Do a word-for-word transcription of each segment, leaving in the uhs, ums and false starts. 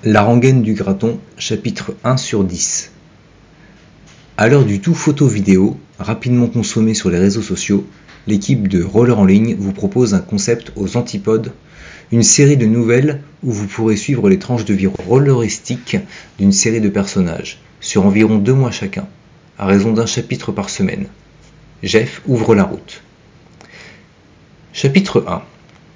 La rengaine du graton, chapitre un sur dix. À l'heure du tout photo-vidéo, rapidement consommé sur les réseaux sociaux, l'équipe de Roller en ligne vous propose un concept aux antipodes, une série de nouvelles où vous pourrez suivre les tranches de vie rolleristiques d'une série de personnages, sur environ deux mois chacun, à raison d'un chapitre par semaine. Jeff ouvre la route. Chapitre un.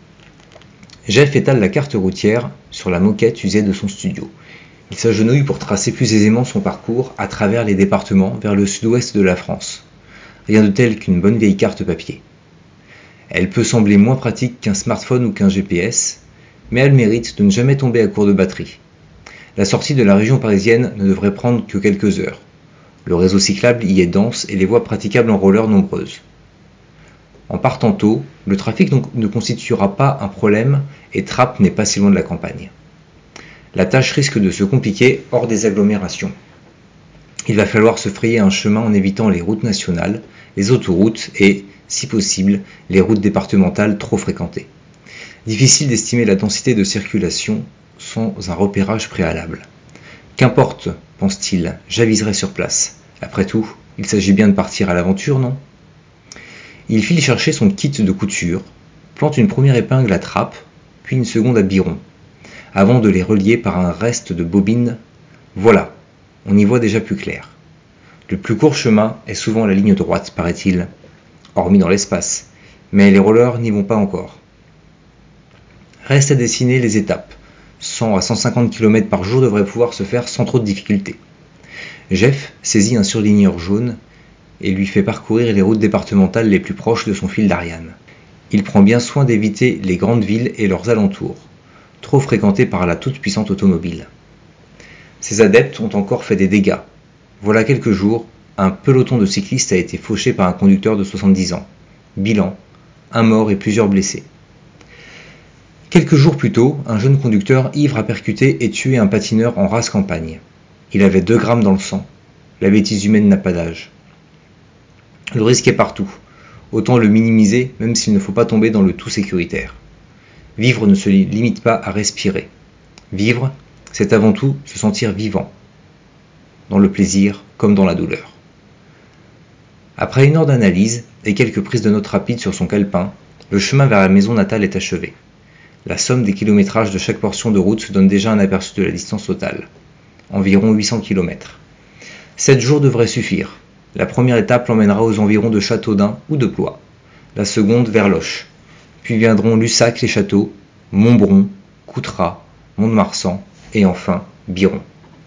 Jeff étale la carte routière sur la moquette usée de son studio. Il s'agenouille pour tracer plus aisément son parcours à travers les départements vers le sud-ouest de la France. Rien de tel qu'une bonne vieille carte papier. Elle peut sembler moins pratique qu'un smartphone ou qu'un G P S, mais elle mérite de ne jamais tomber à court de batterie. La sortie de la région parisienne ne devrait prendre que quelques heures. Le réseau cyclable y est dense et les voies praticables en roller nombreuses. En partant tôt, le trafic ne constituera pas un problème et Trappes n'est pas si loin de la campagne. La tâche risque de se compliquer hors des agglomérations. Il va falloir se frayer un chemin en évitant les routes nationales, les autoroutes et, si possible, les routes départementales trop fréquentées. Difficile d'estimer la densité de circulation sans un repérage préalable. Qu'importe, pense-t-il, j'aviserai sur place. Après tout, il s'agit bien de partir à l'aventure, non ? Il file chercher son kit de couture, plante une première épingle à Trappes, puis une seconde à Biron. Avant de les relier par un reste de bobine, voilà, on y voit déjà plus clair. Le plus court chemin est souvent la ligne droite, paraît-il, hormis dans l'espace, mais les rollers n'y vont pas encore. Reste à dessiner les étapes. cent à cent cinquante kilomètres par jour devraient pouvoir se faire sans trop de difficultés. Jeff saisit un surligneur jaune et lui fait parcourir les routes départementales les plus proches de son fil d'Ariane. Il prend bien soin d'éviter les grandes villes et leurs alentours, trop fréquentés par la toute-puissante automobile. Ses adeptes ont encore fait des dégâts. Voilà quelques jours, un peloton de cyclistes a été fauché par un conducteur de soixante-dix ans. Bilan, un mort et plusieurs blessés. Quelques jours plus tôt, un jeune conducteur ivre a percuté et tué un patineur en race campagne. Il avait deux grammes dans le sang. La bêtise humaine n'a pas d'âge. Le risque est partout. Autant le minimiser, même s'il ne faut pas tomber dans le tout sécuritaire. Vivre ne se limite pas à respirer. Vivre, c'est avant tout se sentir vivant, dans le plaisir comme dans la douleur. Après une heure d'analyse et quelques prises de notes rapides sur son calepin, le chemin vers la maison natale est achevé. La somme des kilométrages de chaque portion de route donne déjà un aperçu de la distance totale. Environ huit cents kilomètres. Sept jours devraient suffire. La première étape l'emmènera aux environs de Châteaudun ou de Blois. La seconde vers Loches. Puis viendront Lussac-les-Châteaux, Montbron, Coutras, Mont-de-Marsan et enfin Biron.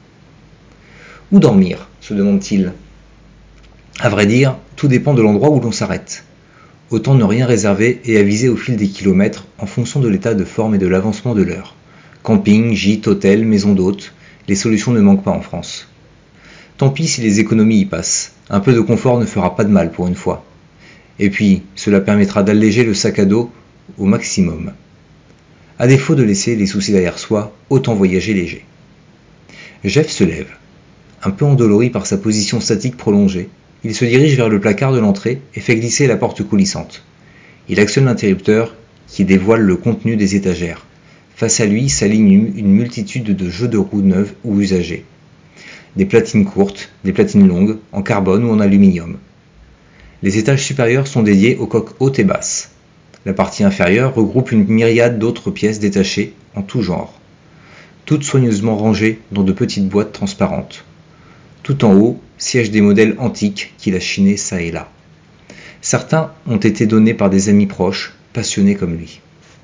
Où dormir, se demande-t-il. À vrai dire, tout dépend de l'endroit où l'on s'arrête. Autant ne rien réserver et aviser au fil des kilomètres en fonction de l'état de forme et de l'avancement de l'heure. Camping, gîte, hôtel, maison d'hôtes, les solutions ne manquent pas en France. Tant pis si les économies y passent, un peu de confort ne fera pas de mal pour une fois. Et puis, cela permettra d'alléger le sac à dos au maximum. À défaut de laisser les soucis derrière soi, autant voyager léger. Jeff se lève. Un peu endolori par sa position statique prolongée, il se dirige vers le placard de l'entrée et fait glisser la porte coulissante. Il actionne l'interrupteur qui dévoile le contenu des étagères. Face à lui s'aligne une multitude de jeux de roues neuves ou usagés. Des platines courtes, des platines longues, en carbone ou en aluminium. Les étages supérieurs sont dédiés aux coques hautes et basses. La partie inférieure regroupe une myriade d'autres pièces détachées en tout genre, toutes soigneusement rangées dans de petites boîtes transparentes. Tout en haut siègent des modèles antiques qu'il a chinés çà et là. Certains ont été donnés par des amis proches, passionnés comme lui.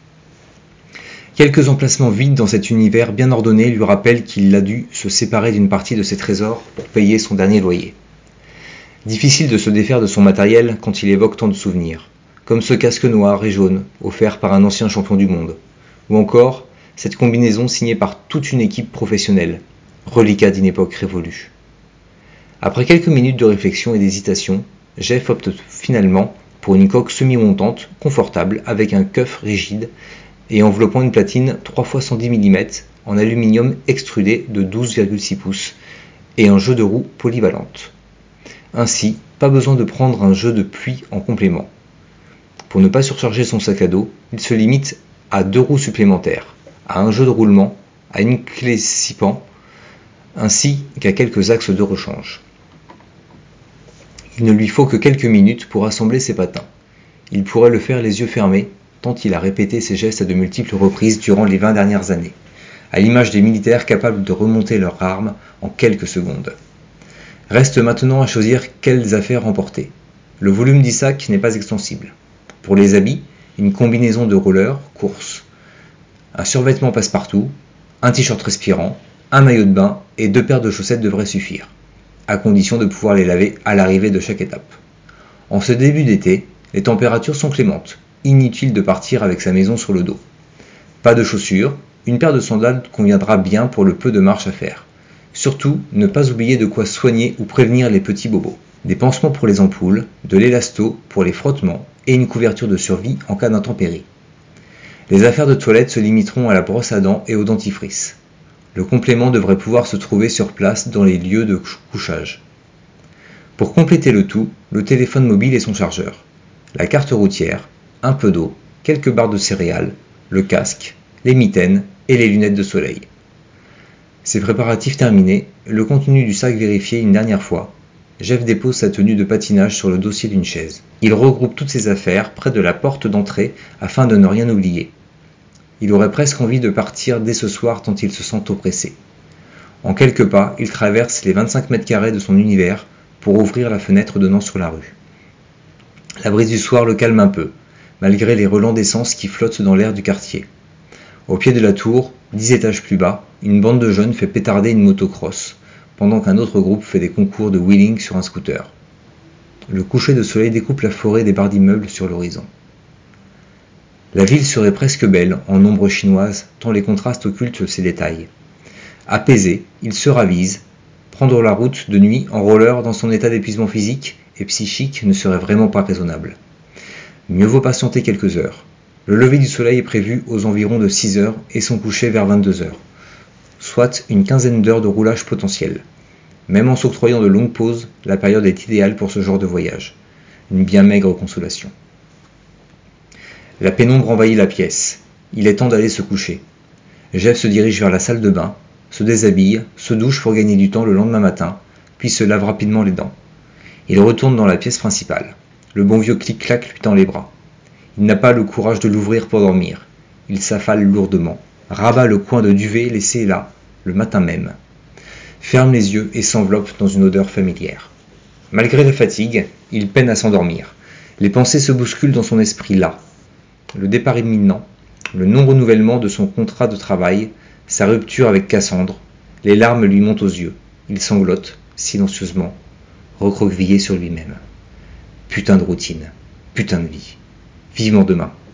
Quelques emplacements vides dans cet univers bien ordonné lui rappellent qu'il a dû se séparer d'une partie de ses trésors pour payer son dernier loyer. Difficile de se défaire de son matériel quand il évoque tant de souvenirs, comme ce casque noir et jaune offert par un ancien champion du monde, ou encore cette combinaison signée par toute une équipe professionnelle, reliquat d'une époque révolue. Après quelques minutes de réflexion et d'hésitation, Jeff opte finalement pour une coque semi-montante, confortable, avec un coffre rigide et enveloppant une platine trois fois cent dix millimètres en aluminium extrudé de douze virgule six pouces et un jeu de roues polyvalente. Ainsi, pas besoin de prendre un jeu de pluie en complément. Pour ne pas surcharger son sac à dos, il se limite à deux roues supplémentaires, à un jeu de roulement à une clé-sipan, ainsi qu'à quelques axes de rechange. Il ne lui faut que quelques minutes pour assembler ses patins. Il pourrait le faire les yeux fermés, tant il a répété ces gestes à de multiples reprises durant les vingt dernières années, à l'image des militaires capables de remonter leurs armes en quelques secondes. Reste maintenant à choisir quelles affaires emporter. Le volume du sac n'est pas extensible. Pour les habits, une combinaison de rollers, course, un survêtement passe-partout, un t-shirt respirant, un maillot de bain et deux paires de chaussettes devraient suffire, à condition de pouvoir les laver à l'arrivée de chaque étape. En ce début d'été, les températures sont clémentes, inutile de partir avec sa maison sur le dos. Pas de chaussures, une paire de sandales conviendra bien pour le peu de marche à faire. Surtout, ne pas oublier de quoi soigner ou prévenir les petits bobos. Des pansements pour les ampoules, de l'élasto pour les frottements et une couverture de survie en cas d'intempérie. Les affaires de toilette se limiteront à la brosse à dents et au dentifrice. Le complément devrait pouvoir se trouver sur place dans les lieux de couchage. Pour compléter le tout, le téléphone mobile et son chargeur, la carte routière, un peu d'eau, quelques barres de céréales, le casque, les mitaines et les lunettes de soleil. Ces préparatifs terminés, le contenu du sac vérifié une dernière fois, Jeff dépose sa tenue de patinage sur le dossier d'une chaise. Il regroupe toutes ses affaires près de la porte d'entrée afin de ne rien oublier. Il aurait presque envie de partir dès ce soir tant il se sent oppressé. En quelques pas, il traverse les vingt-cinq mètres carrés de son univers pour ouvrir la fenêtre donnant sur la rue. La brise du soir le calme un peu, malgré les relents d'essence qui flottent dans l'air du quartier. Au pied de la tour, dix étages plus bas, une bande de jeunes fait pétarder une motocross, pendant qu'un autre groupe fait des concours de wheeling sur un scooter. Le coucher de soleil découpe la forêt des barres d'immeubles sur l'horizon. La ville serait presque belle, en ombre chinoise, tant les contrastes occultent ses détails. Apaisé, il se ravise. Prendre la route de nuit en roller dans son état d'épuisement physique et psychique ne serait vraiment pas raisonnable. Mieux vaut patienter quelques heures. Le lever du soleil est prévu aux environs de six heures et son coucher vers vingt-deux heures, soit une quinzaine d'heures de roulage potentiel. Même en s'octroyant de longues pauses, la période est idéale pour ce genre de voyage. Une bien maigre consolation. La pénombre envahit la pièce. Il est temps d'aller se coucher. Jeff se dirige vers la salle de bain, se déshabille, se douche pour gagner du temps le lendemain matin, puis se lave rapidement les dents. Il retourne dans la pièce principale. Le bon vieux clic-clac lui tend les bras. Il n'a pas le courage de l'ouvrir pour dormir. Il s'affale lourdement, rabat le coin de duvet laissé là, le matin même. Ferme les yeux et s'enveloppe dans une odeur familière. Malgré la fatigue, il peine à s'endormir. Les pensées se bousculent dans son esprit là. Le départ imminent, le non-renouvellement de son contrat de travail, sa rupture avec Cassandre, les larmes lui montent aux yeux. Il sanglote, silencieusement, recroquevillé sur lui-même. Putain de routine, putain de vie. Vivement demain.